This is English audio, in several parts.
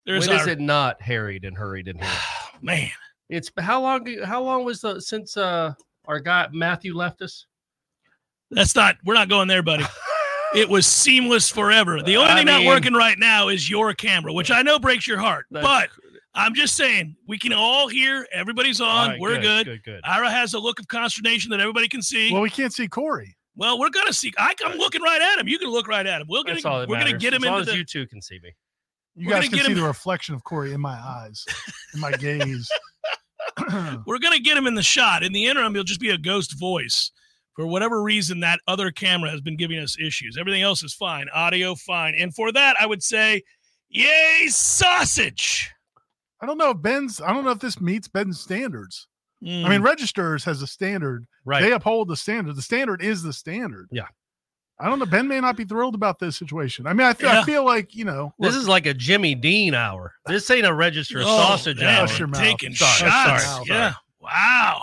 When is it not harried and hurried in here? Man, it's how long was since our guy Matthew left us? We're not going there, buddy. It was seamless forever. The only thing not working right now is your camera, which I know breaks your heart. But I'm just saying, we can all hear. Everybody's on. Right, we're good. Ira has a look of consternation that everybody can see. Well, we can't see Corey. Well, we're going to see. I'm looking right at him. You can look right at him. We're going to get him as long as you two can see me. You guys can see the reflection of Corey in my eyes, in my gaze. We're going to get him in the shot. In the interim, he'll just be a ghost voice. For whatever reason, that other camera has been giving us issues. Everything else is fine. Audio, fine. And for that, I would say, yay, sausage. I don't know if this meets Ben's standards. I mean, Registers has a standard. Right. They uphold the standard. The standard is the standard. Yeah. I don't know. Ben may not be thrilled about this situation. I mean, I feel like, this is like a Jimmy Dean hour. This ain't a Register sausage hour. Taking shots. Sorry. Yeah. Wow.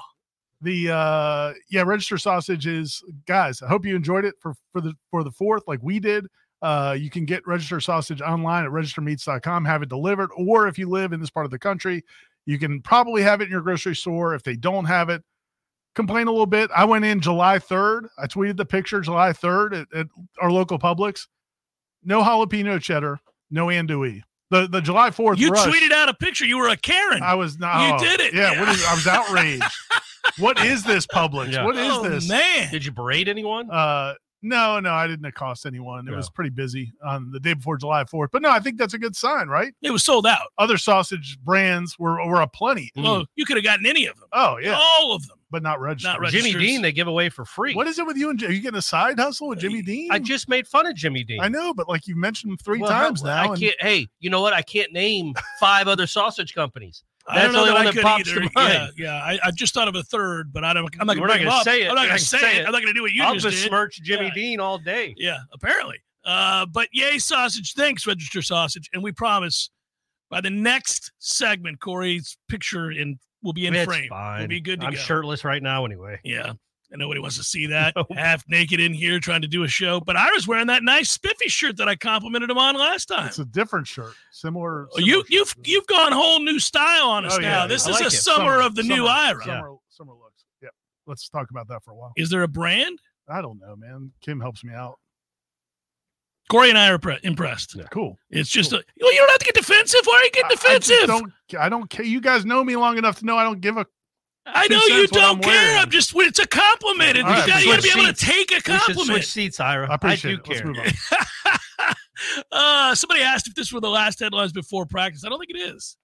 The Register Sausage is, guys, I hope you enjoyed it for the 4th like we did. You can get Register Sausage online at registermeats.com, have it delivered, or if you live in this part of the country, you can probably have it in your grocery store. If they don't have it, complain a little bit. I went in July 3rd. I tweeted the picture July 3rd at our local Publix. No jalapeno cheddar, no andouille. The July 4th You rush, tweeted out a picture. You were a Karen. I was not. You did it. Yeah. I was outraged. What is this, Publix? Yeah. What is this? Man. Did you berate anyone? No, I didn't accost anyone. It was pretty busy on the day before July 4th. But no, I think that's a good sign, right? It was sold out. Other sausage brands were aplenty. Oh, you could have gotten any of them. Oh, yeah. All of them. But not Register. Jimmy Dean, they give away for free. What is it with you? Are you getting a side hustle with Jimmy Dean? I just made fun of Jimmy Dean. I know, but like you mentioned him 3 times now. Hey, you know what? I can't name 5 other sausage companies. That's the only one that pops to mind. Yeah. I just thought of a third, but I'm not going to say it. I'm not going to say it. I'm not going to do what you just did. I'll besmirch Jimmy Dean all day. Yeah, apparently. But yay, sausage. Thanks, Register Sausage. And we promise by the next segment, Corey's picture will be in frame. Fine. We'll be good to go. I'm shirtless right now anyway. Yeah. And nobody wants to see that. Half naked in here trying to do a show. But I was wearing that nice spiffy shirt that I complimented him on last time. It's a different shirt. Similar you've gone whole new style on us now. This is a summer of the new Ira. Summer looks. Yeah. Let's talk about that for a while. Is there a brand? I don't know, man. Kim helps me out. Corey and I are impressed. Yeah, cool. It's just you don't have to get defensive. Why are you getting defensive? I don't care. You guys know me long enough to know I don't give a. I know you don't care. It's a compliment. And you got to be able to take a compliment. We should switch seats, Ira. I appreciate it. Care. Let's move on. Somebody asked if this were the last headlines before practice. I don't think it is.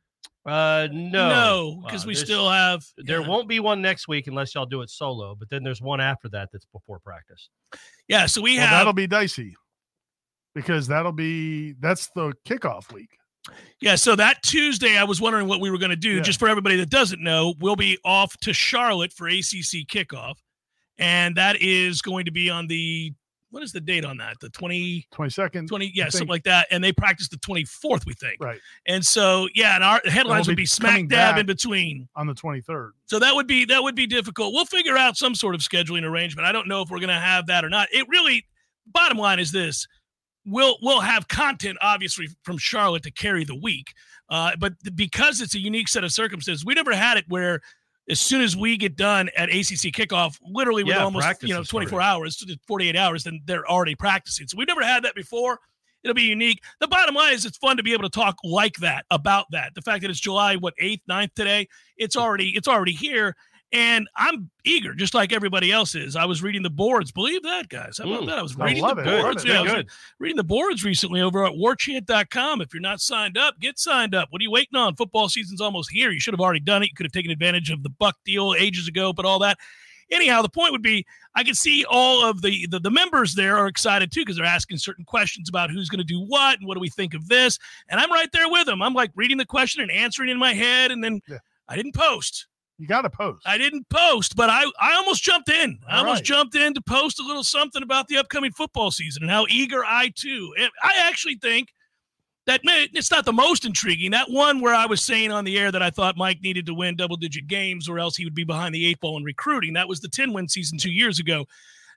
No, because we still have. There won't be one next week unless y'all do it solo. But then there's one after that's before practice. Yeah, so we have. That'll be dicey because that's the kickoff week. Yeah, so that Tuesday, I was wondering what we were going to do. Yeah. Just for everybody that doesn't know, we'll be off to Charlotte for ACC kickoff, and that is going to be on the what is the date on that? The 22nd, something like that. And they practice the 24th, we think. Right. And so, and our headlines would be smack dab in between on the 23rd. So that would be difficult. We'll figure out some sort of scheduling arrangement. I don't know if we're going to have that or not. It really, bottom line is this. We'll have content, obviously, from Charlotte to carry the week. But because it's a unique set of circumstances, we never had it where as soon as we get done at ACC kickoff, literally with almost 24 hours, 48 hours, then they're already practicing. So we've never had that before. It'll be unique. The bottom line is it's fun to be able to talk like that, about that. The fact that it's July, 8th, 9th today, it's already here. And I'm eager, just like everybody else is. I was reading the boards. Believe that, guys. How about that? I was reading the boards. I was reading the boards recently over at warchant.com. If you're not signed up, get signed up. What are you waiting on? Football season's almost here. You should have already done it. You could have taken advantage of the Buck deal ages ago, but all that. Anyhow, the point would be I can see all of the members there are excited, too, because they're asking certain questions about who's going to do what and what do we think of this. And I'm right there with them. I'm like reading the question and answering in my head, and then I didn't post. You got to post. I didn't post, but I almost jumped in. Jumped in to post a little something about the upcoming football season and how eager I, too. And I actually think that it's not the most intriguing. That one where I was saying on the air that I thought Mike needed to win double-digit games or else he would be behind the 8 ball in recruiting. That was the 10-win season 2 years ago.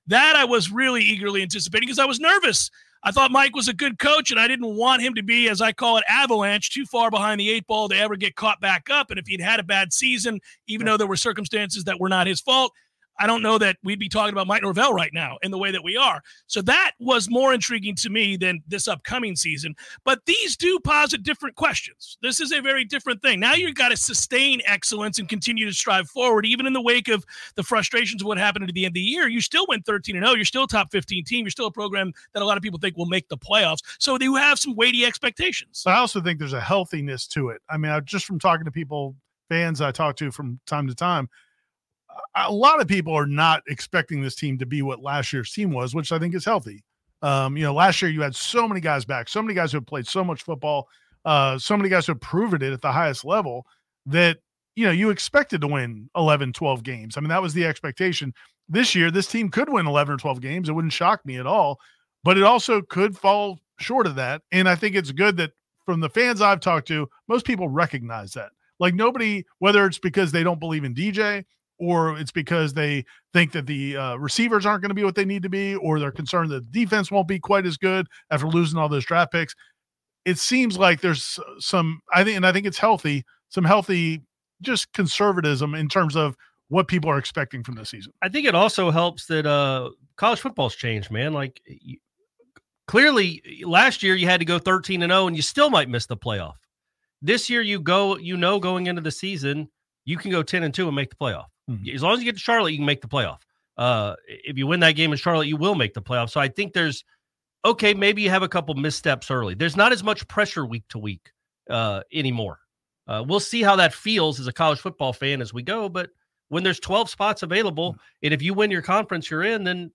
That I was really eagerly anticipating because I was nervous. I thought Mike was a good coach, and I didn't want him to be, as I call it, avalanche, too far behind the 8 ball to ever get caught back up. And if he'd had a bad season, even though there were circumstances that were not his fault, I don't know that we'd be talking about Mike Norvell right now in the way that we are. So that was more intriguing to me than this upcoming season. But these do posit different questions. This is a very different thing. Now you've got to sustain excellence and continue to strive forward. Even in the wake of the frustrations of what happened at the end of the year, you still went 13-0. You're still a top 15 team. You're still a program that a lot of people think will make the playoffs. So you have some weighty expectations. But I also think there's a healthiness to it. I mean, just from talking to people, fans I talk to from time to time, a lot of people are not expecting this team to be what last year's team was, which I think is healthy. Last year you had so many guys back, so many guys who have played so much football, so many guys who have proven it at the highest level that, you expected to win 11, 12 games. I mean, that was the expectation. This year, this team could win 11 or 12 games. It wouldn't shock me at all, but it also could fall short of that. And I think it's good that from the fans I've talked to, most people recognize that. Like nobody, whether it's because they don't believe in DJ, or it's because they think that the receivers aren't going to be what they need to be, or they're concerned that the defense won't be quite as good after losing all those draft picks. It seems like there's I think it's healthy, some healthy just conservatism in terms of what people are expecting from this season. I think it also helps that college football's changed, man. Like clearly last year you had to go 13-0 and you still might miss the playoff. This year going into the season, you can go 10-2 and make the playoff. Mm-hmm. As long as you get to Charlotte, you can make the playoff. If you win that game in Charlotte, you will make the playoff. So I think maybe you have a couple missteps early. There's not as much pressure week to week anymore. We'll see how that feels as a college football fan as we go. But when there's 12 spots available, and if you win your conference you're in, then,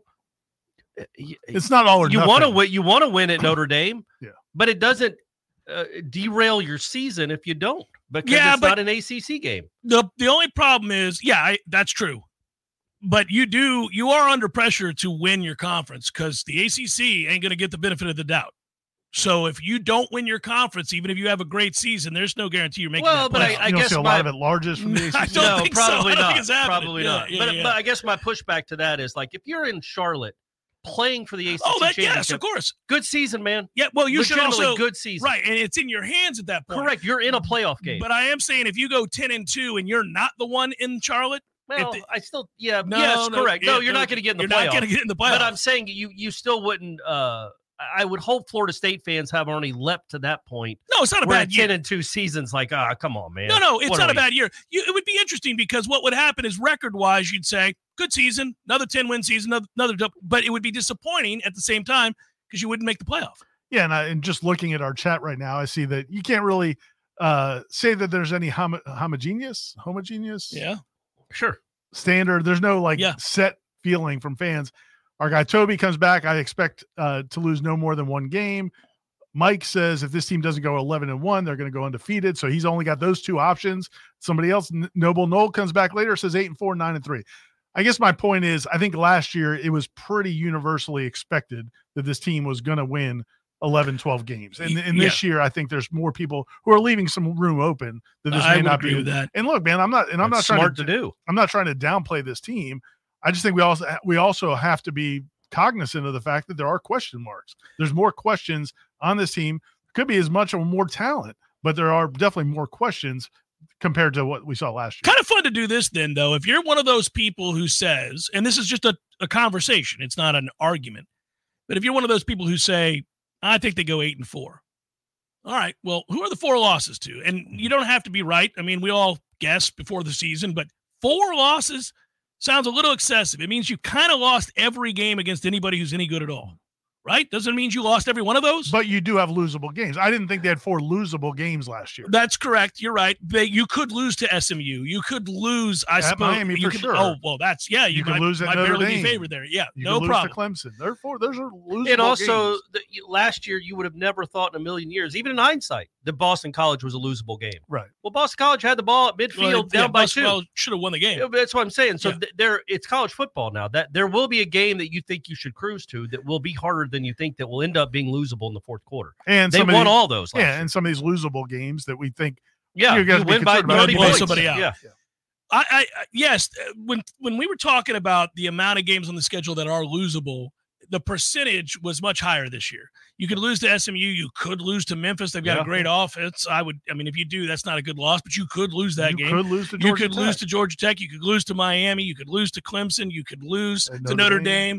it's not all or you want to win. You want to win at Notre Dame, but it doesn't derail your season if you don't. Because it's not an ACC game. The only problem is, that's true. But you are under pressure to win your conference because the ACC ain't going to get the benefit of the doubt. So if you don't win your conference, even if you have a great season, there's no guarantee you're making that playoff. But I guess see a lot of at-larges from the ACC. I don't think probably so. not. Probably not. But I guess my pushback to that is, like, if you're in Charlotte playing for the ACC championship, yes, of course, good season, man. Yeah, well, you should also good season, right? And it's in your hands at that point. Correct. You're in a playoff game. But I am saying if you go 10-2 and you're not the one in Charlotte, correct. You're not going to get in the playoff. You're not going to get in the playoff. But I'm saying you still wouldn't. I would hope Florida State fans have already leapt to that point. No, it's not a bad year. 10-2 seasons, like, come on, man. No, it's not a bad year. It would be interesting because what would happen is record-wise, you'd say, good season, another 10-win season, another but it would be disappointing at the same time because you wouldn't make the playoff. Yeah, and just looking at our chat right now, I see that you can't really say that there's any homogeneous. Yeah, sure. Standard. There's no set feeling from fans. Our guy Toby comes back. I expect to lose no more than one game. Mike says if this team doesn't go 11-1, they're going to go undefeated. So he's only got those two options. Somebody else, Noble Knoll, comes back later, says 8-4, 9-3. I guess my point is, I think last year it was pretty universally expected that this team was going to win 11, 12 games. And this year, I think there's more people who are leaving some room open that this may not be. With that. And look, man, I'm not trying to downplay this team. I just think we also have to be cognizant of the fact that there are question marks. There's more questions on this team. Could be as much or more talent, but there are definitely more questions compared to what we saw last year. Kind of fun to do this then, though. If you're one of those people who says, and this is just a conversation, it's not an argument, but if you're one of those people who say, I think they go 8-4. All right, well, who are the 4 losses to? And you don't have to be right. I mean, we all guess before the season, but 4 losses sounds a little excessive. It means you kind of lost every game against anybody who's any good at all, right? Doesn't mean you lost every one of those. But you do have losable games. I didn't think they had 4 losable games last year. That's correct. You're right. You could lose to SMU. You could lose, I suppose. Miami for sure. Oh, well, that's, you could lose at Notre Dame. Be favored there. Yeah, you no could problem. Lose to Clemson. Those are losable and also, games. Last year, you would have never thought in a million years, even in hindsight, that Boston College was a losable game. Right. Well, Boston College had the ball at midfield down by 2. Should have won the game. Yeah, that's what I'm saying. So it's college football now. That there will be a game that you think you should cruise to that will be harder than you think, that will end up being losable in the fourth quarter. And they won all those. And some of these losable games that we think you win by 30 blow points. Somebody out. Yeah. Yes, when we were talking about the amount of games on the schedule that are losable, the percentage was much higher this year. You could lose to SMU. You could lose to Memphis. They've got a great offense. If you do, that's not a good loss, but you could lose that game. You could lose to Georgia Tech. Lose to Georgia Tech. You could lose to Miami. You could lose to Clemson. You could lose to Notre Dame.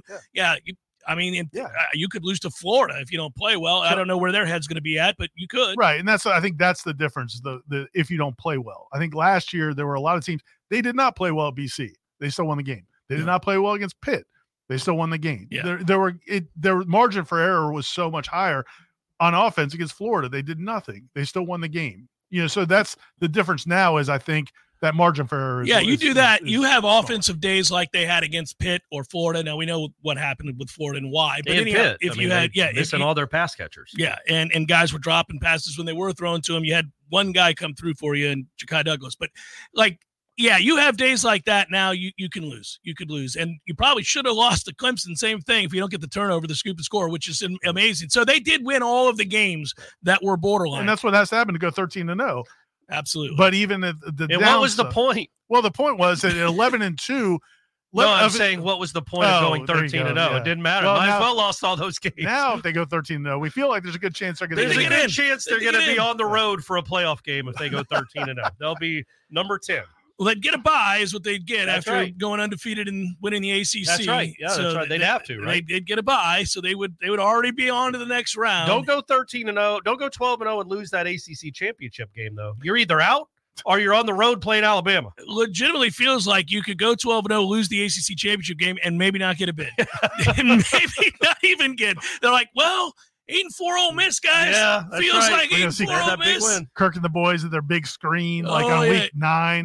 You could lose to Florida if you don't play well. I don't know where their head's going to be at, but you could. Right, and I think that's the difference. The if you don't play well, I think last year there were a lot of teams they did not play well at BC. They still won the game. They did not play well against Pitt. They still won the game. Yeah. Their margin for error was so much higher on offense against Florida. They did nothing. They still won the game. So that's the difference now. Is I think that margin for error. You have offensive days like they had against Pitt or Florida. Now we know what happened with Florida and why. But anyhow, missing all their pass catchers. Yeah, and guys were dropping passes when they were throwing to them. You had one guy come through for you in Ja'Kai Douglas, but you have days like that now. You can lose. You could lose. And you probably should have lost to Clemson. Same thing if you don't get the turnover, the scoop and score, which is amazing. So they did win all of the games that were borderline. And that's what has to happen to go 13-0. Absolutely. But even what was the point? Well, the point was at 11-2. I'm saying what was the point of going 13-0? Yeah. It didn't matter. Might as well lost all those games. Now if they go 13-0, we feel like there's a good chance they're going to There's a good chance they're going to be on the road for a playoff game if they go 13-0. They'll be number 10. Well, they'd get a bye is what they'd get after going undefeated and winning the ACC. That's right. Yeah, that's right. They'd have to, right? They'd get a bye, so they would already be on to the next round. Don't go 13-0. Don't go 12-0 and lose that ACC championship game, though. You're either out or you're on the road playing Alabama. It legitimately feels like you could go 12-0, lose the ACC championship game, and maybe not get a bid. Maybe not even get. They're like, well, 8-4 Ole Miss, guys. Yeah, feels like 8-4 Ole Miss. Kirk and the boys at their big screen, on week 9.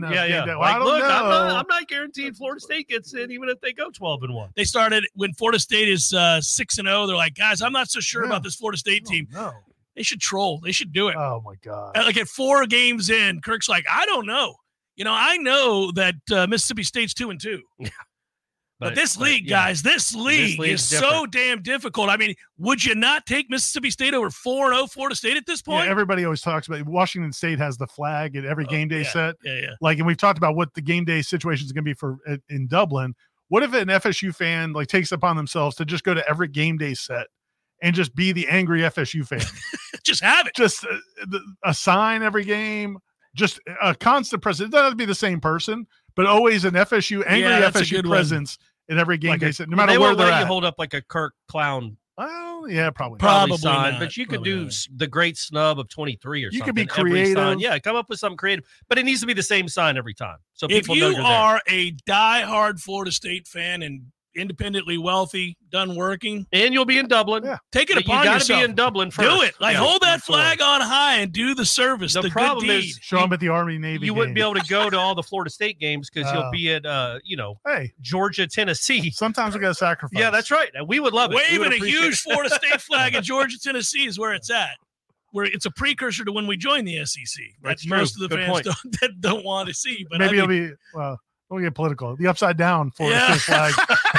I'm not guaranteed Florida State gets in, even if they go 12-1. They started when Florida State is 6-0. They're like, guys, I'm not so sure about this Florida State team. No. They should troll. They should do it. Oh my God! Like at 4 games in, Kirk's like, I don't know. I know that Mississippi State's 2-2. Yeah. But this league, guys, this league is so damn difficult. I mean, would you not take Mississippi State over 4-0 Florida State at this point? Yeah, everybody always talks about Washington State has the flag at every game day set. Yeah. And we've talked about what the game day situation is going to be for in Dublin. What if an FSU fan takes upon themselves to just go to every game day set and just be the angry FSU fan? Just have it. Just a sign every game. Just a constant presence. It doesn't have to be the same person, but always an FSU FSU presence in every game day set, no matter where they're at. You hold up like a Kirk clown. Well, yeah, probably sign, not, but you could do the great snub of 23 or something. You could be creative. Yeah, come up with something creative, but it needs to be the same sign every time. So if people you know you're are a diehard Florida State fan and independently wealthy, done working, and you'll be in Dublin. Yeah. Take it upon yourself. You got to be in Dublin first. Do it. Hold that flag on high and do the service. The problem good deed. is, show them at the Army Navy. You wouldn't be able to go to all the Florida State games because you'll be at Georgia, Tennessee. Sometimes we got to sacrifice. Yeah, that's right. We would love it. Waving a huge Florida State flag in Georgia, Tennessee is where it's at. Where it's a precursor to when we join the SEC. That's most true. of the fans don't want to see. But maybe it'll be we'll get political. The upside down Florida State flag.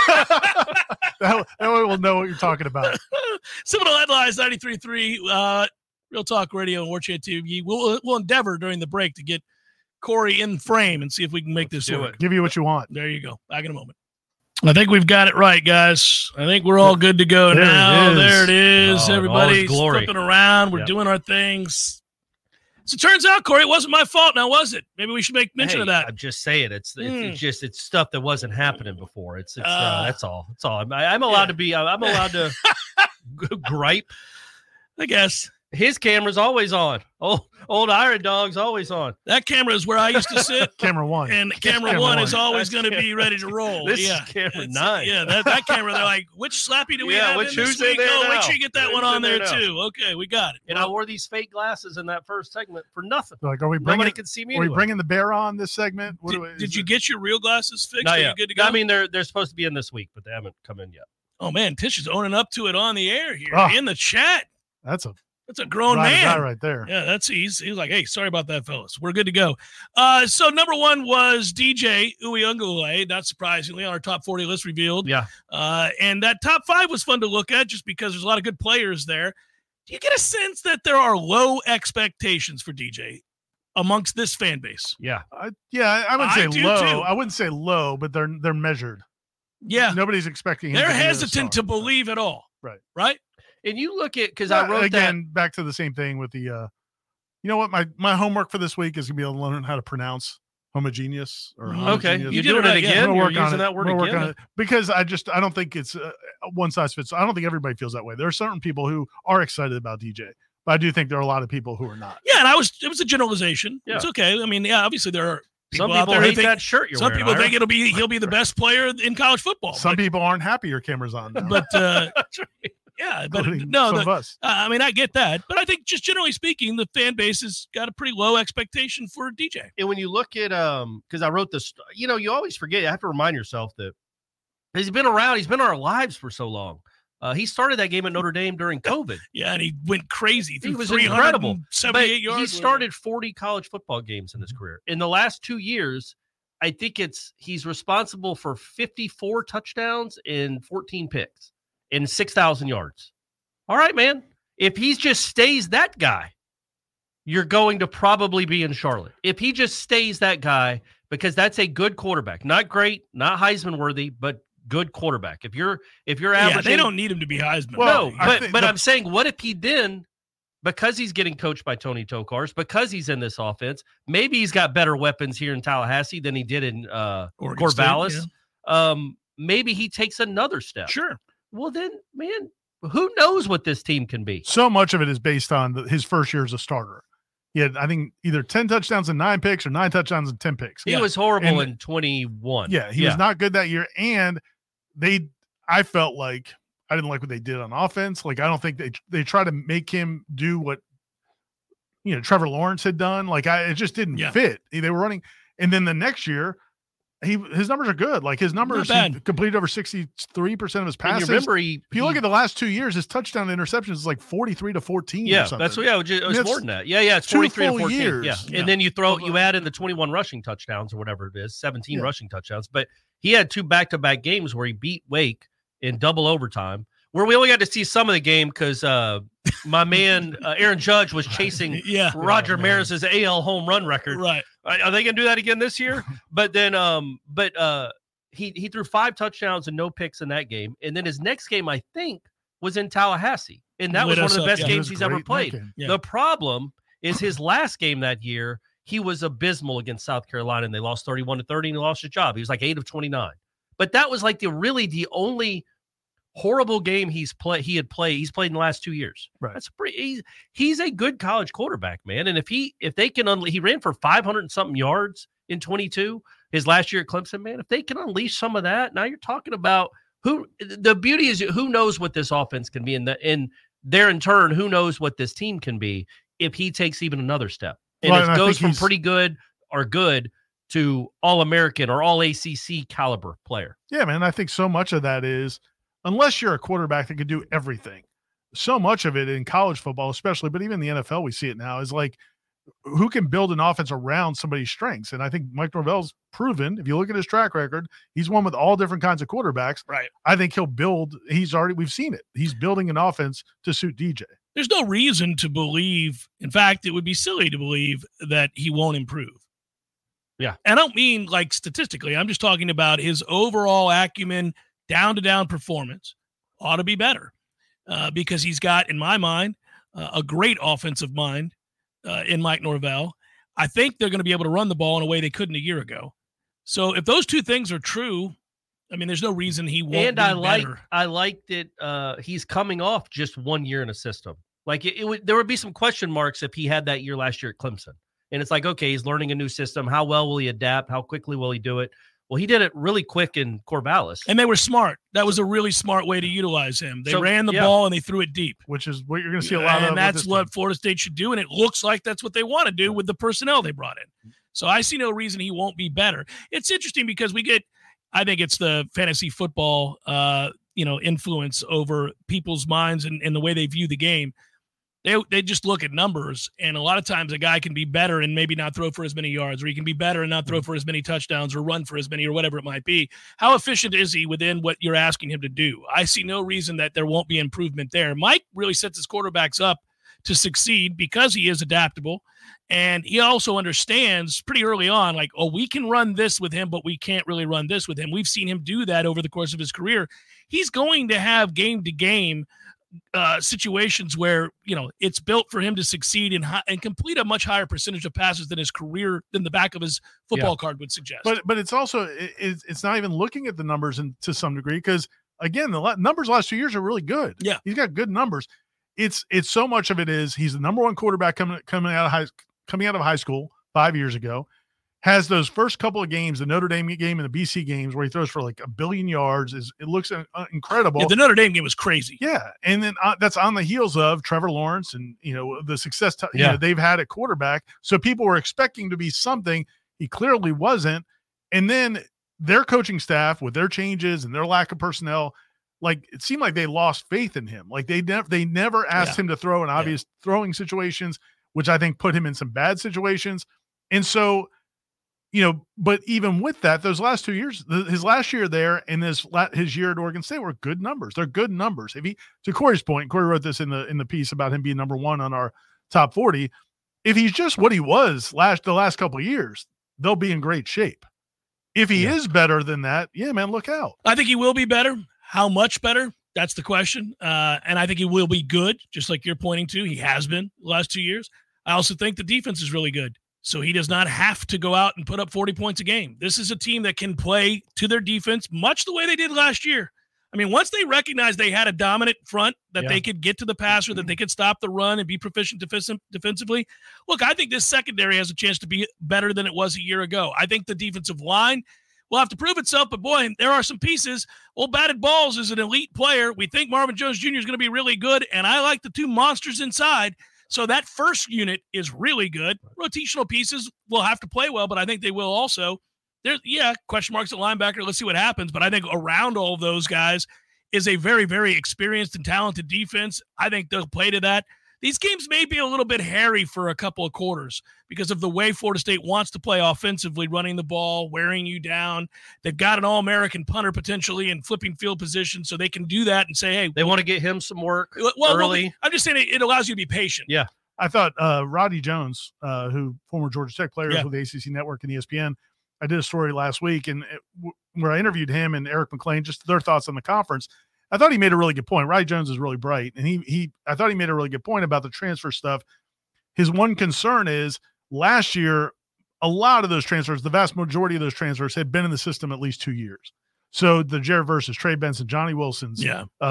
That way we'll know what you're talking about. Seminole Headlines 93.3, Real Talk Radio and Warchant TV. We'll endeavor during the break to get Corey in frame and see if we can make this work. Give you what you want. There you go. Back in a moment. I think we've got it right, guys. I think we're all good to go now. There it is. Everybody's flipping around. We're doing our things. So it turns out, Corey, it wasn't my fault now, was it? Maybe we should make mention of that. I'm just saying it's stuff that wasn't happening before. It's that's all. That's all. I'm allowed to be. I'm allowed to gripe. I guess his camera's always on. Old Iron Dog's always on. That camera is where I used to sit. Camera 1. And camera one is always going to be ready to roll. This is camera 9. Yeah, that camera, they're like, which Slappy do we have in this week? Make sure you get that one on there too. Okay, we got it. And I wore these fake glasses in that first segment for nothing. Like, nobody can see me. Are we bringing the bear on this segment? Did you get your real glasses fixed? Not Are yet. you good to go? I mean, they're supposed to be in this week, but they haven't come in yet. Oh man, Tish is owning up to it on the air here in the chat. That's a grown man guy right there. Yeah, he's like, hey, sorry about that, fellas. We're good to go. So number 1 was DJ Uiagalelei, not surprisingly, on our top 40 list revealed. Yeah. And that top 5 was fun to look at just because there's a lot of good players there. Do you get a sense that there are low expectations for DJ amongst this fan base. Yeah. I wouldn't say do low. too. I wouldn't say low, but they're measured. Yeah. Nobody's expecting him They're to be a hesitant to star. believe at all. Right. Right? And you look at, because I wrote again, back to the same thing with the, you know what? My homework for this week is going to be able to learn how to pronounce homogeneous or Okay. homogeneous. You did doing it it right, yeah. again? I'm gonna You're work on using it. that word I'm gonna work on again? it because I don't think it's one size fits. I don't think everybody feels that way. There are certain people who are excited about DJ, but I do think there are a lot of people who are not. Yeah, and it was a generalization. Yeah. It's okay. I mean, yeah, obviously there are Some out people there who hate think, that shirt you're some wearing. people Ira. think he'll be the best player in college football. Some people aren't happy your camera's on. Now, but That's right. yeah, but including no, some of us. I mean, I get that, but I think just generally speaking, the fan base has got a pretty low expectation for DJ. And when you look at because I wrote this, you always forget. You have to remind yourself that he's been around. He's been in our lives for so long. He started that game at Notre Dame during COVID. Yeah, and he went crazy. He was incredible. 78 But yards. he started 40 college football games in his career. In the last 2 years, I think he's responsible for 54 touchdowns and 14 picks and 6,000 yards. All right, man. If he just stays that guy, you're going to probably be in Charlotte. If he just stays that guy, because that's a good quarterback. Not great, not Heisman worthy, but good quarterback. If you're averaging, yeah, they don't need him to be Heisman. Well, no, but I'm saying, what if he then, because he's getting coached by Tony Tokars, because he's in this offense, maybe he's got better weapons here in Tallahassee than he did in Oregon State, Corvallis. Maybe he takes another step. Sure. Well, then, man, who knows what this team can be? So much of it is based on his first year as a starter. He had, I think, either 10 touchdowns and 9 picks or 9 touchdowns and 10 picks. He was horrible in 21. Yeah, he was not good that year. And I felt like I didn't like what they did on offense. Like, I don't think they try to make him do what, Trevor Lawrence had done. Like, it just didn't fit. They were running. And then the next year, his numbers are good. Like, his numbers, he completed over 63% of his passes. And you remember if you look at the last 2 years, his touchdown to interceptions is like 43-14. Yeah, or something. that's what. Yeah, it was more than that. Yeah, it's 43 to 14. years. Yeah, and then you add in the 21 rushing touchdowns or whatever it is, 17 rushing touchdowns. But he had 2 back-to-back games where he beat Wake in double overtime, where we only got to see some of the game because my man Aaron Judge was chasing Roger Maris's AL home run record. Right. Are they going to do that again this year? But then, he threw 5 touchdowns and no picks in that game, and then his next game I think was in Tallahassee, and that was one of the best games he's ever played. The problem is his last game that year, he was abysmal against South Carolina, and they lost 31-30, and he lost his job. He was like 8 of 29. But that was like the only horrible game he's played in the last 2 years. Right. That's he's a good college quarterback, man. And if they can he ran for 500 and something yards in 22 his last year at Clemson, man. If they can unleash some of that, now you're talking about the beauty is who knows what this offense can be, and there in turn, who knows what this team can be if he takes even another step. And it goes from pretty good or good to All-American or All-ACC caliber player. Yeah, man. I think so much of that is, unless you're a quarterback that can do everything, so much of it in college football, especially, but even in the NFL, we see it now, is like, who can build an offense around somebody's strengths? And I think Mike Norvell's proven, if you look at his track record, he's won with all different kinds of quarterbacks. Right. I think we've seen it. He's building an offense to suit DJ. There's no reason to believe, in fact, it would be silly to believe that he won't improve. Yeah. And I don't mean like statistically. I'm just talking about his overall acumen, down-to-down performance ought to be better because he's got, in my mind, a great offensive mind in Mike Norvell. I think they're going to be able to run the ball in a way they couldn't a year ago. So if those two things are true, I mean, there's no reason he won't be better. I like that he's coming off just 1 year in a system. Like there would be some question marks if he had that year last year at Clemson. And it's like, okay, he's learning a new system. How well will he adapt? How quickly will he do it? Well, he did it really quick in Corvallis. And they were smart. That was a really smart way to utilize him. They ran the ball and they threw it deep. Which is what you're going to see a lot of. And that's what Florida State should do. And it looks like that's what they want to do with the personnel they brought in. So I see no reason he won't be better. It's interesting because I think it's the fantasy football, influence over people's minds and the way they view the game. They just look at numbers, and a lot of times a guy can be better and maybe not throw for as many yards, or he can be better and not throw for as many touchdowns or run for as many or whatever it might be. How efficient is he within what you're asking him to do? I see no reason that there won't be improvement there. Mike really sets his quarterbacks up to succeed because he is adaptable And he also understands pretty early on, like, oh, we can run this with him, but we can't really run this with him. We've seen him do that over the course of his career. He's going to have game-to-game situations where, it's built for him to succeed and complete a much higher percentage of passes than his career, than the back of his football card would suggest. But it's also, it's not even looking at the numbers to some degree, because, again, the numbers last 2 years are really good. Yeah. He's got good numbers. It's so much of it is he's the number one quarterback coming out of high school 5 years ago, has those first couple of games, the Notre Dame game and the BC games, where he throws for like 1 billion yards. It looks incredible. Yeah, the Notre Dame game was crazy. Yeah, and then that's on the heels of Trevor Lawrence and the success they've had at quarterback. So people were expecting to be something. He clearly wasn't. And then their coaching staff, with their changes and their lack of personnel, like, it seemed like they lost faith in him. Like they never asked him to throw in obvious throwing situations, which I think put him in some bad situations. And so, but even with that, those last 2 years, his last year there and his year at Oregon State were good numbers. They're good numbers. To Corey's point, Corey wrote this in the piece about him being number one on our top 40. If he's just what he was the last couple of years, they'll be in great shape. If he is better than that, man, look out. I think he will be better. How much better? That's the question. And I think he will be good, just like you're pointing to. He has been the last 2 years. I also think the defense is really good. So he does not have to go out and put up 40 points a game. This is a team that can play to their defense much the way they did last year. I mean, once they recognized they had a dominant front, that they could get to the passer, that they could stop the run and be proficient defensively. Look, I think this secondary has a chance to be better than it was a year ago. I think the defensive line will have to prove itself, but boy, there are some pieces. Old Batted Balls is an elite player. We think Marvin Jones Jr. is going to be really good, and I like the two monsters inside. So that first unit is really good. Rotational pieces will have to play well, but I think they will also. There's, question marks at linebacker. Let's see what happens. But I think around all of those guys is a very, very experienced and talented defense. I think they'll play to that. These games may be a little bit hairy for a couple of quarters because of the way Florida State wants to play offensively, running the ball, wearing you down. They've got an All-American punter potentially in flipping field position, so they can do that and say, hey. They want to get him some work early. I'm just saying it allows you to be patient. Yeah. I thought Roddy Jones, who former Georgia Tech player with the ACC Network and ESPN, I did a story last week where I interviewed him and Eric McLean, just their thoughts on the conference. I thought he made a really good point. Roddy Jones is really bright, and I thought he made a really good point about the transfer stuff. His one concern is last year, a lot of those transfers, the vast majority of those transfers had been in the system at least 2 years. So the Jared Versus, Trey Benson, Johnny Wilson's,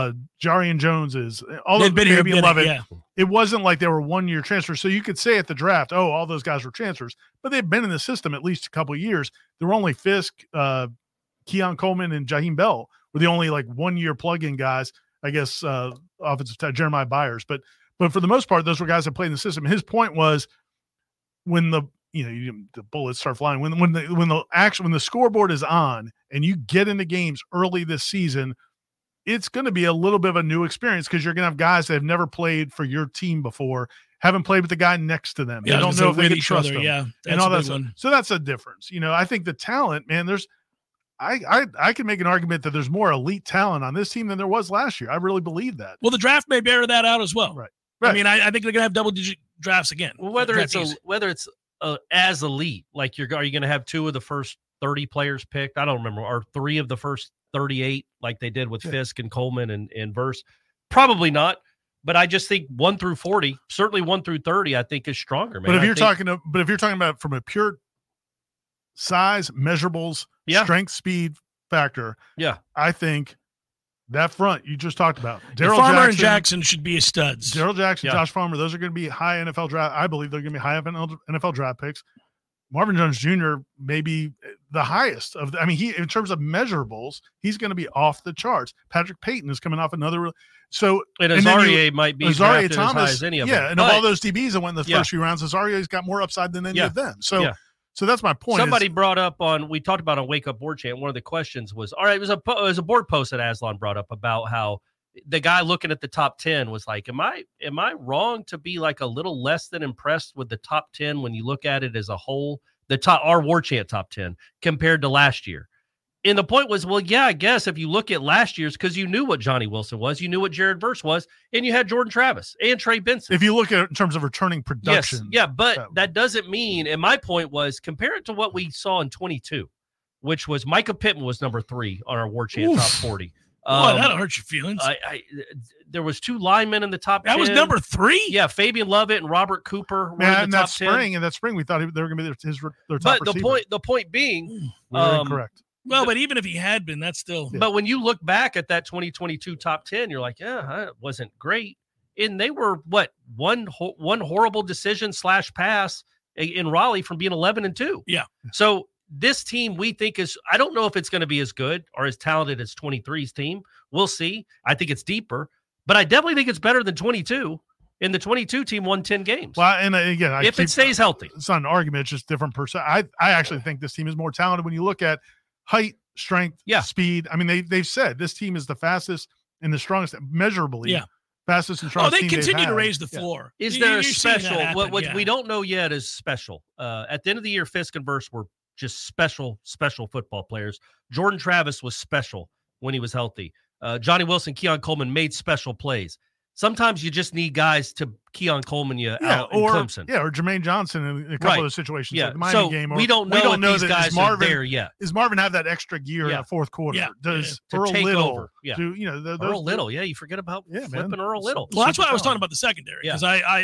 Jarian Jones's, all of them, maybe love it. Yeah. It wasn't like they were 1 year transfers. So you could say at the draft, oh, all those guys were transfers, but they've been in the system at least a couple of years. There were only Fisk, Keon Coleman, and Jaheim Bell were the only 1 year plug-in guys, I guess, offensive Jeremiah Byers. But for the most part, those were guys that played in the system. His point was when the bullets start flying, when the scoreboard is on and you get into games early this season, it's going to be a little bit of a new experience because you're going to have guys that have never played for your team before, haven't played with the guy next to them. They don't know if they can trust them. Yeah, and all that stuff. So that's a difference. I think the talent, man, I can make an argument that there's more elite talent on this team than there was last year. I really believe that. Well, the draft may bear that out as well. Right. I mean, I think they're going to have double-digit drafts again. Well, whether it's as elite, like are you going to have 2 of the first 30 players picked? I don't remember, or 3 of the first 38, like they did with Fisk and Coleman and Verse. Probably not. But I just think 1 through 40, certainly 1 through 30, I think is stronger, man. But if you're talking about from a pure size, measurables, strength, speed factor, I think that front you just talked about, Farmer and Jackson should be studs. Darryl Jackson, Josh Farmer, those are going to be high NFL draft. I believe they're going to be high NFL draft picks. Marvin Jones Jr. may be the highest of. He in terms of measurables, he's going to be off the charts. Patrick Payton is coming off another. So and Azaria might be Azaria Thomas, as high as any of them. And of all those DBs that went in the first few rounds, Azaria's got more upside than any of them. So. So that's my point. Somebody brought up we talked about on Wake Up Board Chant. One of the questions was, all right, it was a board post that Aslan brought up about how the guy looking at the top 10 was like, am I wrong to be like a little less than impressed with the top 10 when you look at it as a whole, our War Chant top 10 compared to last year? And the point was, well, yeah, I guess if you look at last year's, because you knew what Johnny Wilson was, you knew what Jared Verse was, and you had Jordan Travis and Trey Benson. If you look at it in terms of returning production. Yes, yeah, but that doesn't mean, and my point was, compare it to what we saw in 22, which was Micah Pittman was number 3 on our War Chant top 40. That'll hurt your feelings. There was 2 linemen in the top 10. That was number 3? Yeah, Fabian Lovett and Robert Cooper were in the top 10. In that spring, we thought they were going to be their top but receiver. the point being, incorrect. Well, but even if he had been, that's still. But when you look back at that 2022 top 10, you're like, yeah, it wasn't great. And they were one horrible decision / pass in Raleigh from being 11-2. Yeah. So this team we think is, I don't know if it's going to be as good or as talented as 23's team. We'll see. I think it's deeper, but I definitely think it's better than 22. And the 22 team won 10 games. Well, and again, if it stays healthy, it's not an argument. It's just different percent. I actually think this team is more talented when you look at height, strength, speed. I mean, they've said this team is the fastest and the strongest, measurably fastest and strongest. They continue to raise the floor. Is there a special? What we don't know yet is special. At the end of the year, Fisk and Verse were just special football players. Jordan Travis was special when he was healthy. Johnny Wilson, Keon Coleman made special plays. Sometimes you just need guys to Keon Coleman out in Clemson. Yeah, or Jermaine Johnson in a couple of those situations. Yeah, like the Miami game. We don't know if these guys are there yet. Does Marvin have that extra gear in the fourth quarter? Yeah. Does Earl Little? Earl Little. Yeah, you forget about flipping Earl Little. Well, that's why I was talking about the secondary, because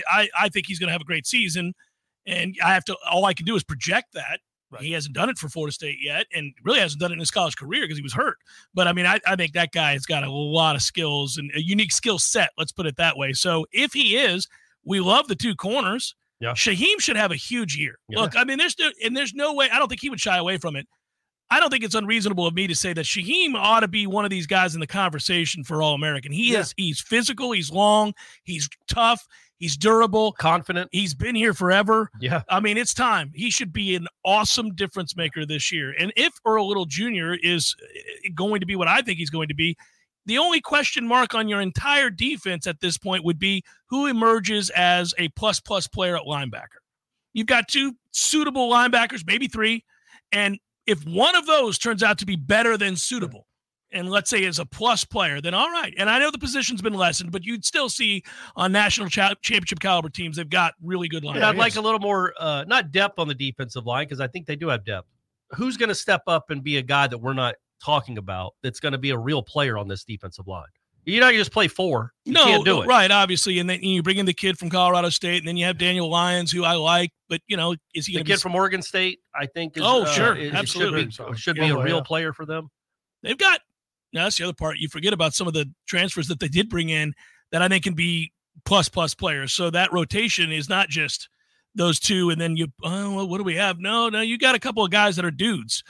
I think he's going to have a great season, and all I can do is project that. Right. He hasn't done it for Florida State yet, and really hasn't done it in his college career because he was hurt. But, I mean, I think that guy has got a lot of skills and a unique skill set, let's put it that way. So if he is, we love the 2 corners. Yeah. Shaheem should have a huge year. Yeah. Look, I mean, there's no way – I don't think he would shy away from it. I don't think it's unreasonable of me to say that Shaheem ought to be one of these guys in the conversation for All-American. He's physical, he's long, he's tough, he's durable, confident. He's been here forever. Yeah. I mean, it's time. He should be an awesome difference maker this year. And if Earl Little Jr. is going to be what I think he's going to be, the only question mark on your entire defense at this point would be who emerges as a plus player at linebacker. You've got 2 suitable linebackers, maybe 3, and if one of those turns out to be better than suitable, and let's say is a plus player, then all right. And I know the position's been lessened, but you'd still see on national championship caliber teams, they've got really good linebackers. I'd like a little more, not depth on the defensive line, because I think they do have depth. Who's going to step up and be a guy that we're not talking about that's going to be a real player on this defensive line? You just play 4. You can't do it. Right, obviously. And then you bring in the kid from Colorado State, and then you have Daniel Lyons, who I like, but, is he going to be... The kid from Oregon State, I think, is... sure, absolutely. Should be a real player for them. They've got... Now, that's the other part. You forget about some of the transfers that they did bring in that I think can be plus players. So that rotation is not just those 2, and then what do we have? No, you got a couple of guys that are dudes.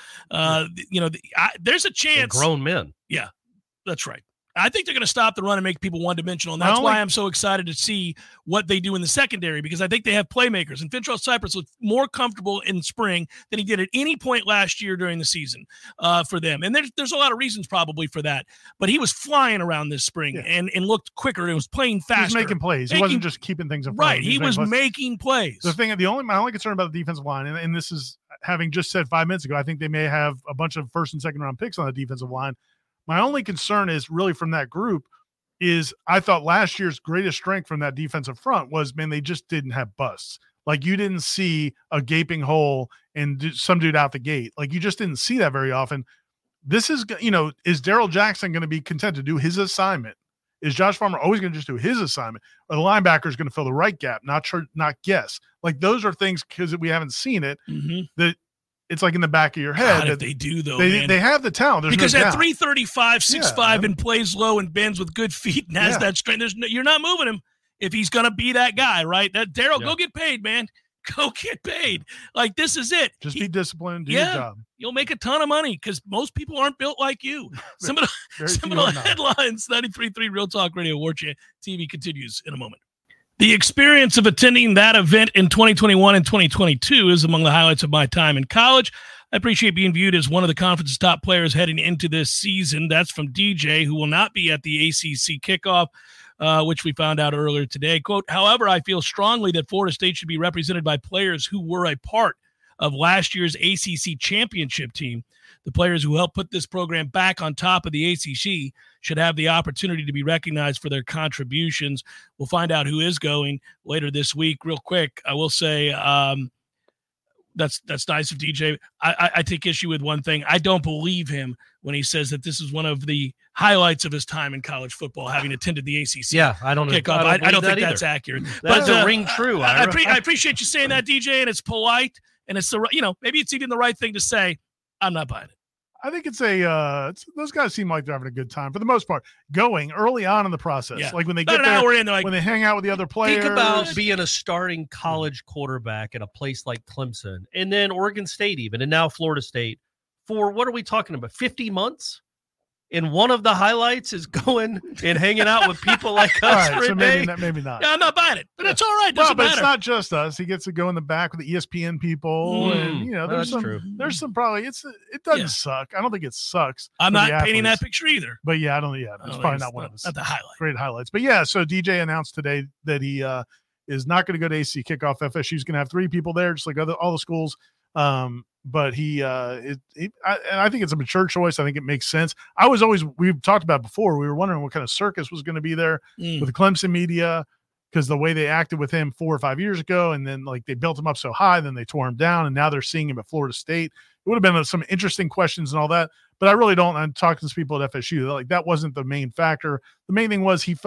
There's a chance. They're grown men. Yeah, that's right. I think they're going to stop the run and make people one-dimensional, and that's why I'm so excited to see what they do in the secondary, because I think they have playmakers. And Fintrell Cypress looked more comfortable in spring than he did at any point last year during the season for them. And there's a lot of reasons probably for that. But he was flying around this spring and looked quicker. It was playing faster. He was making plays. He wasn't just keeping things in front of him. Right. He was making plays. My only concern about the defensive line, and this is having just said 5 minutes ago, I think they may have a bunch of first and second round picks on the defensive line. My only concern is really from that group is I thought last year's greatest strength from that defensive front was, man, they just didn't have busts. Like, you didn't see a gaping hole and some dude out the gate. Like, you just didn't see that very often. This is, is Darrell Jackson going to be content to do his assignment? Is Josh Farmer always going to just do his assignment? Or the linebacker is going to fill the right gap, not guess? Like, those are things, because we haven't seen it, that it's like in the back of your head. God, if they do, though, they have the talent. Because at 335, 6'5", and plays low and bends with good feet and has that strength, you're not moving him if he's going to be that guy, right? That Darrell, go get paid, man. Go get paid. Like, this is it. Just be disciplined, do your job. You'll make a ton of money because most people aren't built like you. Some of the headlines, 93.3 Real Talk Radio War Chant TV continues in a moment. The experience of attending that event in 2021 and 2022 is among the highlights of my time in college. I appreciate being viewed as one of the conference's top players heading into this season. That's from DJ, who will not be at the ACC kickoff, which we found out earlier today. Quote, however, I feel strongly that Florida State should be represented by players who were a part of last year's ACC championship team. The players who helped put this program back on top of the ACC should have the opportunity to be recognized for their contributions. We'll find out who is going later this week. Real quick, I will say that's nice of DJ. I take issue with one thing. I don't believe him when he says that this is one of the highlights of his time in college football, having attended the ACC. Yeah, I don't kickoff. I don't think that's accurate. That's a ring true. I appreciate you saying that, DJ, and it's polite, and it's maybe it's even the right thing to say. I'm not buying it. I think it's those guys seem like they're having a good time for the most part. Going early on in the process, Yeah. like when they About get an there, hour in, they're like, when they hang out with the other players. Think about being a starting college quarterback at a place like Clemson, and then Oregon State even, and now Florida State for what are we talking about? 50 months? And one of the highlights is going and hanging out with people like us. All right, for so a day. maybe not. yeah, I'm not buying it, but it's all right. Well, Doesn't but matter. it's not just us. He gets to go in the back with the ESPN people, and that's true. There's some probably it doesn't Yeah. suck. I don't think it sucks. I'm for not the painting that athletes. picture either. But yeah, I don't. Yeah, it's probably not one of Not the highlight. great highlights. But yeah, so DJ announced today that he is not going to go to ACC kickoff. FSU's going to have 3 people there, just like all the schools. But I think it's a mature choice. I think it makes sense. We've talked about it before. We were wondering what kind of circus was going to be there with the Clemson media, because the way they acted with him 4 or 5 years ago, and then like they built him up so high, then they tore him down, and now they're seeing him at Florida State. It would have been some interesting questions and all that, but I really don't. I'm talking to people at FSU, like that wasn't the main factor. The main thing was he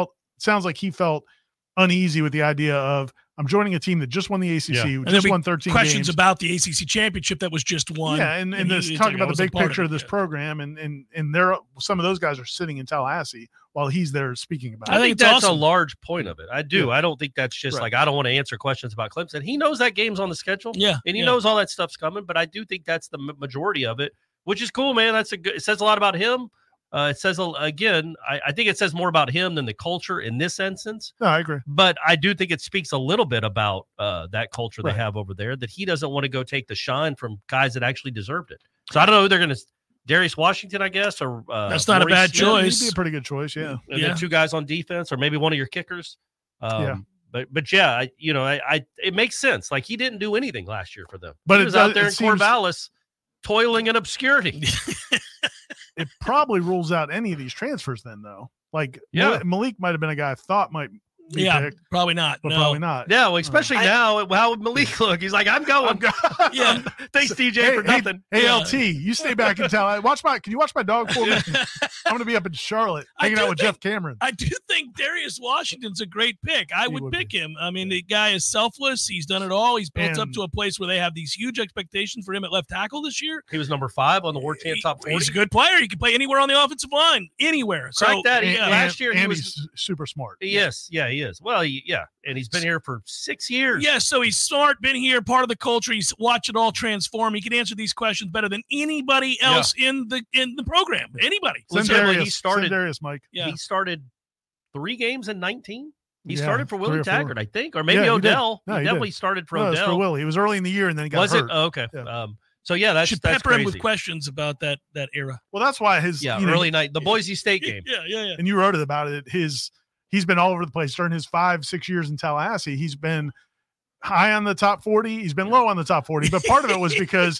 felt uneasy with the idea of, I'm joining a team that just won the ACC, just won 13 questions games. about the ACC championship that was just won. Yeah, and this talking about the big picture of this program, and there some of those guys are sitting in Tallahassee while he's there speaking about I it. think it's that's awesome. a large point of it. I do. Yeah. I don't think that's just Right. like I don't want to answer questions about Clemson. He knows that game's on the schedule. Yeah, And he yeah. knows all that stuff's coming, but I do think that's the majority of it, which is cool, man. It says a lot about him. It says, again, I think it says more about him than the culture in this instance. No, I agree. But I do think it speaks a little bit about that culture Right. they have over there, that he doesn't want to go take the shine from guys that actually deserved it. So I don't know who they're going to – Darius Washington, I guess, or That's not a Maurice bad Smith, choice. He'd be a pretty good choice, yeah. and Yeah. then 2 guys on defense, or maybe one of your kickers. Yeah. But yeah, it makes sense. Like, he didn't do anything last year for them. But he it was out does- there it in seems- Corvallis toiling in obscurity. It probably rules out any of these transfers then, though. Like, Yeah. Malik might have been a guy I thought might be Yeah, picked, probably not. but No. probably not. Yeah, well, especially now, how would Malik look? He's like, I'm going. Yeah. Thanks, DJ, for nothing. Hey, Yeah. LT, you stay back in town. Can you watch my dog for me? I'm going to be up in Charlotte I hanging do out with think- Jeff Cameron. I do think Darius Washington's a great pick. I would would pick be. him. I mean, the guy is selfless. He's done it all. He's built up And- to a place where they have these huge expectations for him at left tackle this year. He was number 5 on the War Chant Top 40. He's a good player. He can play anywhere on the offensive line, anywhere. Crack So that. yeah. Last year, he and was. he's super smart. Yes, yeah, he is. Well, yeah, and he's been here for 6 years. Yeah, so he's smart, been here, part of the culture. He's watched it all transform. He can answer these questions better than anybody else in the program. Anybody. Well, Send certainly Darius, he started. Mike. Yeah. He started 3 games in 19. He Yeah, started for 3 Willie or 4. Taggart, I think, or maybe Yeah, he did. Odell. No, he he definitely did. started for No, it was for Odell. Willie. He was early in the year and then he got Was hurt. it? Oh, okay. Yeah. So yeah, that's Should that's pepper him crazy. with questions about that era. Well, that's why his Yeah, you know, early night, the Boise State game. Yeah. and you wrote it about it. He's been all over the place during his 5-6 years in Tallahassee. He's been high on the top 40. He's been low on the top 40, but part of it was because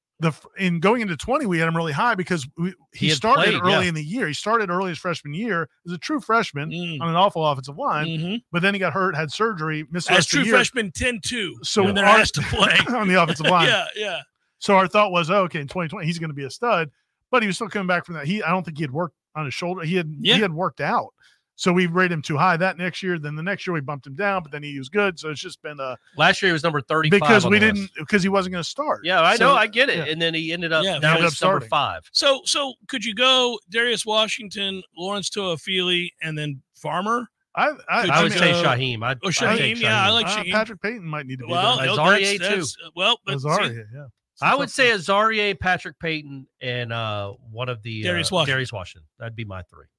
in going into 20, we had him really high because he had started played, early yeah. in the year. He started early his freshman year as a true freshman Mm. on an awful offensive line, Mhm. but then he got hurt, had surgery, missed the As rest of true the year freshmen tend to. So when they're our- asked to play. on the offensive line. Yeah. So our thought was, okay, in 2020, he's going to be a stud, but he was still coming back from that. I don't think he had worked on his shoulder. He had worked out. So we rated him too high that next year. Then the next year we bumped him down, but then he was good. So it's just been Last year he was number 35 because on we the didn't list. because he wasn't going to start. Yeah, I So- know, I get it. yeah. And then he ended up. Yeah, now ended he's up number starting. 5. So could you go Darius Washington, Lawrence Toafili, and then Farmer? I I would mean, say Shaheem. I'd Shaheem, take yeah, I Shaheem. like Shaheem. Patrick Payton might need to be Well, there. Azaria, that's- but see, Azaria, yeah. I would say Azaria, Patrick Payton, and one of the Darius Washington. Darius Washington. That'd be my 3.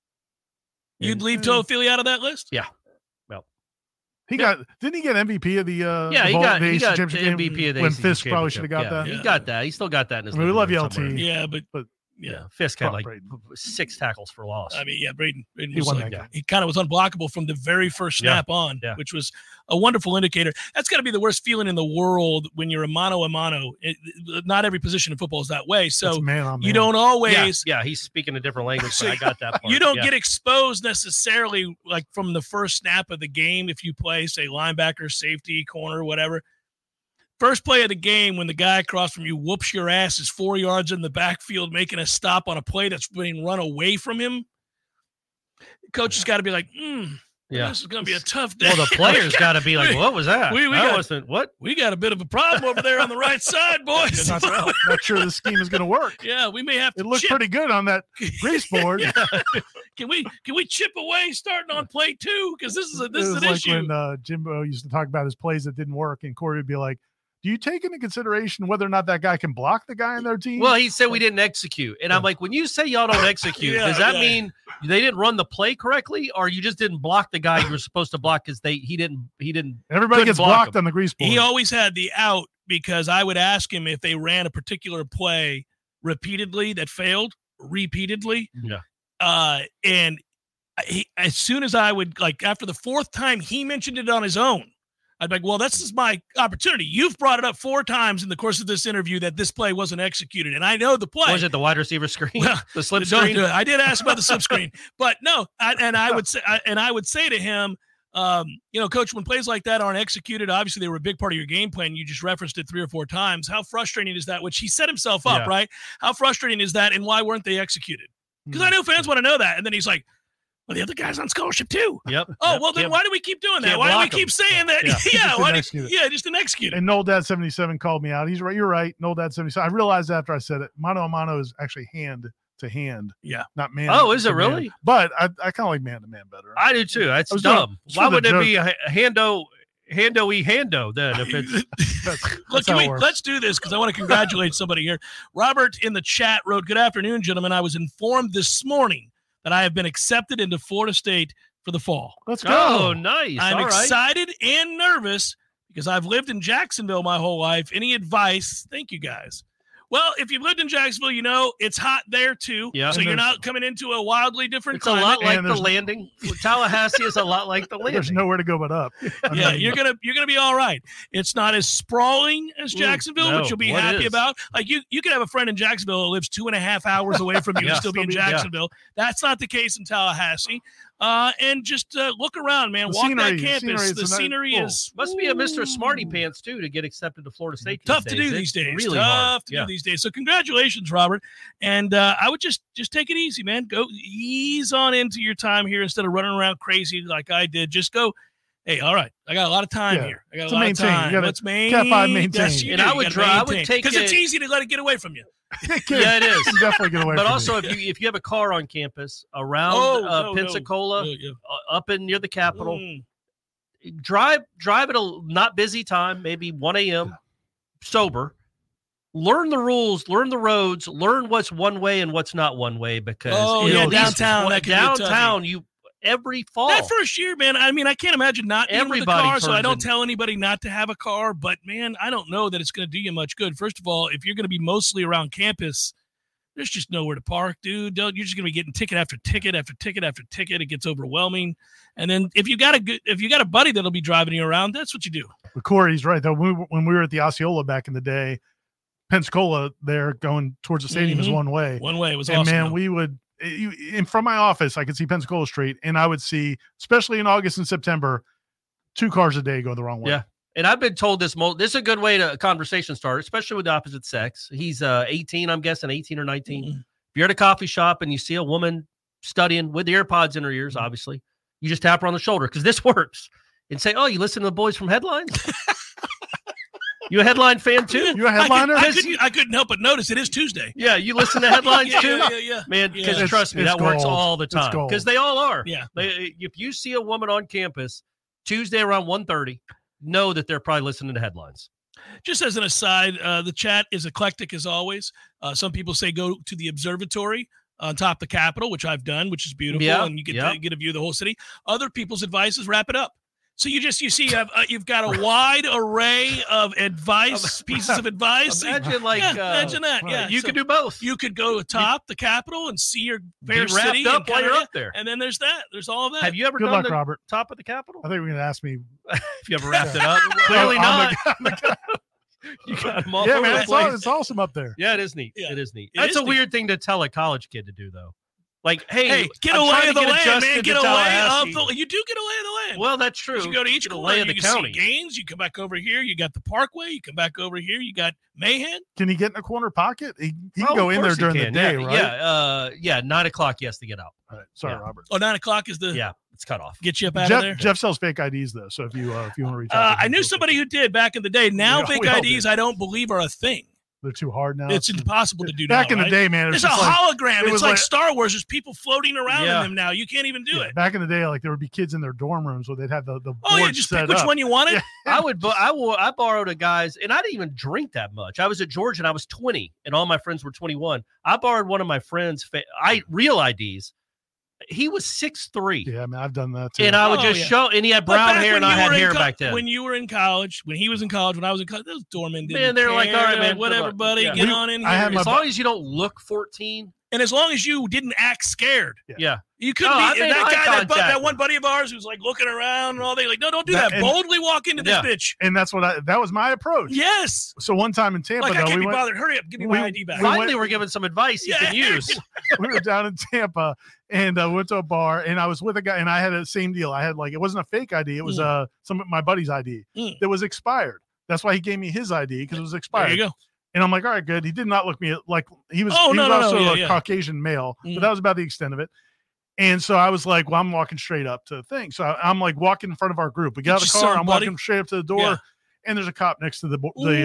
you'd leave Toafili out of that list? Yeah. didn't he get MVP of the Yeah, he bowl- got the he ACC got championship game MVP of the when ACC Fisk probably should championship. have got Yeah, that. He got that. He still got that in his. I mean, we living love room you, LT. somewhere. Yeah, but Yeah. Fisk had Fuck like Braden. 6 tackles for loss. I mean, yeah, Braden He was won like, that game. he kind of was unblockable from the very first snap on, which was a wonderful indicator. That's got to be the worst feeling in the world when you're a mano-a-mano. Not every position in football is that way. So man on man. you don't always. Yeah, he's speaking a different language, So but I got that part. You don't get exposed necessarily like from the first snap of the game if you play, say, linebacker, safety, corner, whatever. First play of the game when the guy across from you whoops your ass is 4 yards in the backfield making a stop on a play that's being run away from him. Coach has got to be like, this is going to be a tough day. Well, the players got to be like, what was that? We got a bit of a problem over there on the right side, boys. Not sure the scheme is going to work. Yeah, we may have to. It looked pretty good on that grease board. Can we chip away starting on play 2? Because this is an like issue. When Jimbo used to talk about his plays that didn't work, and Corey would be like, do you take into consideration whether or not that guy can block the guy in their team? Well, he said we didn't execute. And I'm like, when you say y'all don't execute, does that mean they didn't run the play correctly, or you just didn't block the guy you were supposed to block because he didn't Everybody gets blocked on the grease board. He always had the out because I would ask him if they ran a particular play repeatedly that failed repeatedly. Yeah. And as soon as I would, like, after the 4th time he mentioned it on his own, I'd be like, well, this is my opportunity. You've brought it up 4 times in the course of this interview that this play wasn't executed, and I know the play. Was it the wide receiver screen? Well, the slip screen? I did ask about the slip screen, but no. I would say to him, Coach, when plays like that aren't executed, obviously they were a big part of your game plan. You just referenced it 3 or 4 times. How frustrating is that? Which he set himself up, right? How frustrating is that, and why weren't they executed? Because I know fans want to know that, and then he's like, well, the other guy's on scholarship too. Yep. Oh, well, then why do we keep doing that? Why do we keep saying that? Just didn't execute it. And Noel Dad 77 called me out. He's right. You're right. Noel Dad 77. I realized after I said it, mano a mano is actually hand to hand. Yeah. Not man. Oh, is it really? Man. But I kind of like man to man better. I do too. That's dumb. Why would it be a hando then if it's Let's do this because I want to congratulate somebody here. Robert in the chat wrote, "Good afternoon, gentlemen. I was informed this morning that I have been accepted into Florida State for the fall." Let's go. Oh, nice. I'm excited and nervous because I've lived in Jacksonville my whole life. Any advice? Thank you, guys. Well, if you've lived in Jacksonville, it's hot there too. Yeah. So you're not coming into a wildly different climate. A lot like the landing. Tallahassee is a lot like the landing. There's nowhere to go but up. You're gonna be all right. It's not as sprawling as Jacksonville, which you'll be happy about. Like you could have a friend in Jacksonville who lives 2.5 hours away from you and still be in Jacksonville. That's not the case in Tallahassee. And just look around, man. Walk that campus. The scenery is must be a Mr. Smarty Pants too to get accepted to Florida State. Tough to do these days. Really tough to do these days. So congratulations, Robert. And I would just take it easy, man. Go ease on into your time here instead of running around crazy like I did. Just go. Hey, all right. I got a lot of time here. I got a lot of time. Let's maintain. And I would take because it's easy to let it get away from you. Yeah, it is. Definitely get away. But also, if you have a car on campus around Pensacola, up in near the Capitol, drive at a not busy time, maybe 1 a.m. sober. Learn the rules, learn the roads, learn what's one way and what's not one way. Because downtown, every fall. That first year, man, I mean, I can't imagine not being with a car, so I don't tell anybody not to have a car. But, man, I don't know that it's going to do you much good. First of all, if you're going to be mostly around campus, there's just nowhere to park, dude. You're just going to be getting ticket after ticket after ticket after ticket. It gets overwhelming. And then if you got a buddy that'll be driving you around, that's what you do. But Corey's right, though. When we were at the Osceola back in the day, Pensacola there going towards the stadium is one way. One way. It was awesome. And, man, though. we would – and from my office, I could see Pensacola Street, and I would see, especially in August and September, 2 cars a day go the wrong way. Yeah, and I've been told this is a good way to a conversation start, especially with the opposite sex. He's 18, I'm guessing, 18 or 19. If you're at a coffee shop and you see a woman studying with the AirPods in her ears, obviously, you just tap her on the shoulder because this works and say, "Oh, you listen to the boys from Headlines?" You a Headline fan too? You a headliner? I couldn't help but notice it is Tuesday. Yeah, you listen to Headlines too? Yeah. Man, because trust me, that works all the time. Because they all are. Yeah. If you see a woman on campus Tuesday around 1:30, know that they're probably listening to Headlines. Just as an aside, the chat is eclectic as always. Some people say go to the observatory on top of the Capitol, which I've done, which is beautiful, and you get to get a view of the whole city. Other people's advice is wrap it up. So you see you've got a wide array of pieces of advice. Imagine imagine that. Yeah, you could do both. You could go atop the Capitol and see your fair Be wrapped city up while you're up there. and then there's that. There's all of that. Have you ever Good done luck, the Robert. top of the Capitol? I think you're going to ask me. If you ever wrapped it up, clearly not. You got them all Yeah, over man, the place. it's awesome up there. Yeah, it is neat. Yeah. It is neat. It That's is a neat. weird thing to tell a college kid to do, though. Like, hey, get I'm away trying of to the get land, man. adjusted Get to away Tallahassee. of the. You do get away of the land. Well, that's true. You go to each Get corner. away of You the can county. see Gaines. You come back over here. You got the Parkway. You come back over here. You got Mahan. Can he get in a corner pocket? He can Oh, go of in there course he during the can. day, yeah, right? Yeah, 9 o'clock he has to get out. All right. Sorry, Yeah. Robert. Oh, 9 o'clock is the Yeah, it's cut off. get you up out of there. Jeff sells fake IDs though, so if you want to reach out, to I him, knew feel somebody free. who did back in the day. Now We fake all IDs, did. I don't believe are a thing. They're too hard now. It's impossible to do Back now, in the right? day, man. It was It's a just like, hologram. it It's was like like- Star Wars. There's people floating around Yeah. in them now. You can't even do it. back in the day, like there would be kids in their dorm rooms where they'd have the board Oh yeah, just set pick which up. one you wanted. Yeah. I borrowed a guy's, and I didn't even drink that much. I was at Georgia and I was 20, and all my friends were 21. I borrowed one of my friends' real IDs. He was 6'3", Yeah, man, I've done that too. and I would Oh, just yeah. show, and he had But brown back hair, when and I you had were in hair co- back then. When you were in college, when he was in college, when I was in college, those doormen didn't Man, they're like, care. all right, They're man, like, whatever, good luck. buddy, Yeah. get on in here. I had my As long as you don't look 14, and as long as you didn't act scared, yeah. you couldn't No, I be made that eye guy, contact. that one buddy of ours who's like looking around and all. They like, no, don't do That- that. and- Boldly walk into this Yeah. bitch. and that's what that was my approach. Yes. So one time in Tampa, Like I though, can't we be went, bothered. Hurry up, give me we- my ID back. we went- Finally, we're giving some advice you can Yeah. use. we were down in Tampa and went to a bar, and I was with a guy, and I had the same deal. I had it wasn't a fake ID; it was some of my buddy's ID that was expired. That's why he gave me his ID because it was expired. There you go. And I'm like, all right, good. He did not look me like he was. Oh, he no, was no, no, also yeah, a yeah. Caucasian male, Mm. but that was about the extent of it. And so I was like, well, I'm walking straight up to the thing. So I'm like walking in front of our group. We get out of the Get your car. son, I'm buddy. walking straight up to the door, Yeah. and there's a cop next to the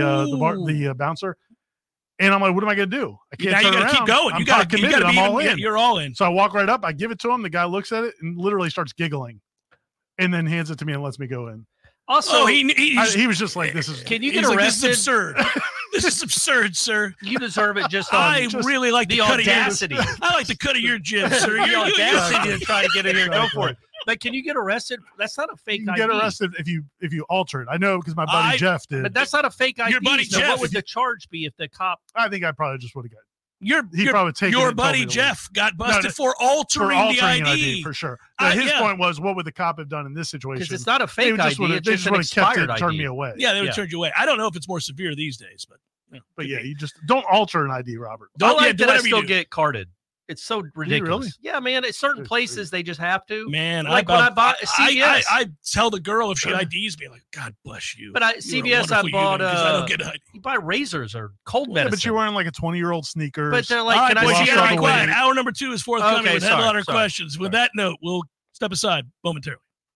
Ooh. bouncer. And I'm like, what am I gonna do? I can't Now you turn got to around. keep going. I'm You got to committed. I'm be all in. in. You're all in. So I walk right up. I give it to him. The guy looks at it and literally starts giggling, and then hands it to me and lets me go in. Also, He was just like, "This is." can you get he's like, arrested? this is absurd. This is absurd, sir. You deserve it just on I really like the the cut audacity. of your. I like the cut of your jib, sir. the You- audacity to try to get in here. Go for it. But can you get arrested? That's not a fake You can ID. get arrested if you alter it. I know because my buddy Jeff did. But that's not a fake ID. Your buddy so Jeff- what would the charge be if the cop? I think I probably just would have got. He'd He probably taken it your and told buddy me to Jeff got busted no, for for altering the altering an ID. for sure. Now, his yeah. point was, what would the cop have done in this Because situation? it's not a They fake just ID. would've- It's they just just an would have kept expired it, ID. turned me away. Yeah, they would Yeah. turn you away. I don't know if it's more severe these days, but But yeah, you just don't alter an ID, Robert. I like do that I whatever you still do. get carded. It's so ridiculous. really? Yeah, man. At certain Good places, they just have to. man, Like when I bought CVS. I tell the girl if she IDs me, like, God bless you. But CVS, I bought. because I don't get ID. You buy razors or cold Yeah, medicine. but you're wearing like a 20-year-old sneakers. But they're like, All right, can I boys, see you your gotta ID? be quiet. Hour number 2 is forthcoming Okay, with sorry, headliner sorry. questions. With that note, we'll step aside momentarily.